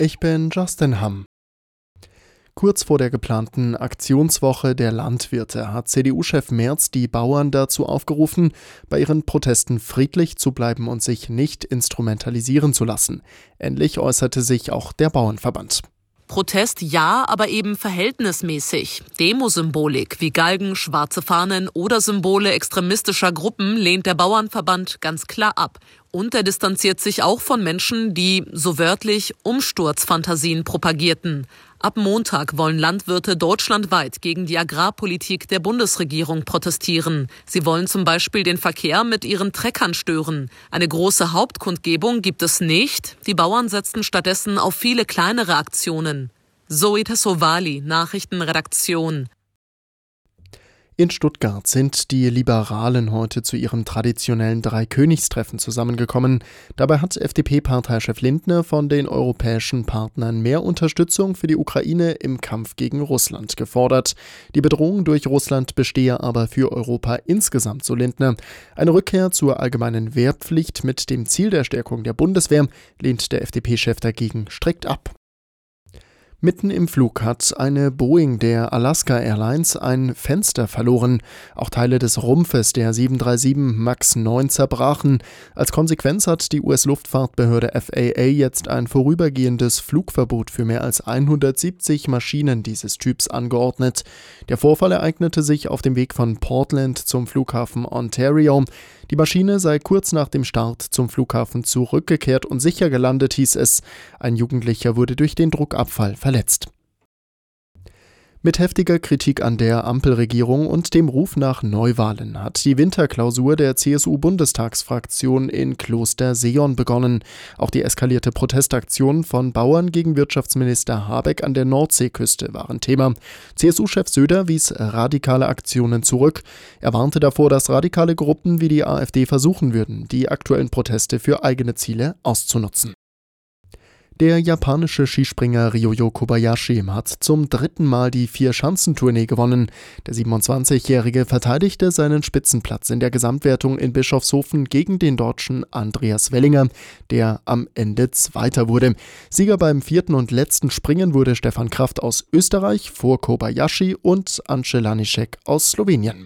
Ich bin Justin Hamm. Kurz vor der geplanten Aktionswoche der Landwirte hat CDU-Chef Merz die Bauern dazu aufgerufen, bei ihren Protesten friedlich zu bleiben und sich nicht instrumentalisieren zu lassen. Ähnlich äußerte sich auch der Bauernverband. Protest ja, aber eben verhältnismäßig. Demosymbolik wie Galgen, schwarze Fahnen oder Symbole extremistischer Gruppen lehnt der Bauernverband ganz klar ab. Und er distanziert sich auch von Menschen, die, so wörtlich, Umsturzfantasien propagierten. Ab Montag wollen Landwirte deutschlandweit gegen die Agrarpolitik der Bundesregierung protestieren. Sie wollen zum Beispiel den Verkehr mit ihren Treckern stören. Eine große Hauptkundgebung gibt es nicht. Die Bauern setzten stattdessen auf viele kleinere Aktionen. Zoe Tassovali, Nachrichtenredaktion. In Stuttgart sind die Liberalen heute zu ihrem traditionellen Dreikönigstreffen zusammengekommen. Dabei hat FDP-Parteichef Lindner von den europäischen Partnern mehr Unterstützung für die Ukraine im Kampf gegen Russland gefordert. Die Bedrohung durch Russland bestehe aber für Europa insgesamt, so Lindner. Eine Rückkehr zur allgemeinen Wehrpflicht mit dem Ziel der Stärkung der Bundeswehr lehnt der FDP-Chef dagegen strikt ab. Mitten im Flug hat eine Boeing der Alaska Airlines ein Fenster verloren. Auch Teile des Rumpfes der 737 MAX 9 zerbrachen. Als Konsequenz hat die US-Luftfahrtbehörde FAA jetzt ein vorübergehendes Flugverbot für mehr als 170 Maschinen dieses Typs angeordnet. Der Vorfall ereignete sich auf dem Weg von Portland zum Flughafen Ontario. Die Maschine sei kurz nach dem Start zum Flughafen zurückgekehrt und sicher gelandet, hieß es. Ein Jugendlicher wurde durch den Druckabfall verletzt. Mit heftiger Kritik an der Ampelregierung und dem Ruf nach Neuwahlen hat die Winterklausur der CSU-Bundestagsfraktion in Kloster-Seeon begonnen. Auch die eskalierte Protestaktion von Bauern gegen Wirtschaftsminister Habeck an der Nordseeküste waren Thema. CSU-Chef Söder wies radikale Aktionen zurück. Er warnte davor, dass radikale Gruppen wie die AfD versuchen würden, die aktuellen Proteste für eigene Ziele auszunutzen. Der japanische Skispringer Ryoyo Kobayashi hat zum 3. Mal die Vierschanzentournee gewonnen. Der 27-Jährige verteidigte seinen Spitzenplatz in der Gesamtwertung in Bischofshofen gegen den Deutschen Andreas Wellinger, der am Ende Zweiter wurde. Sieger beim 4. und letzten Springen wurde Stefan Kraft aus Österreich vor Kobayashi und Ance Lanišek aus Slowenien.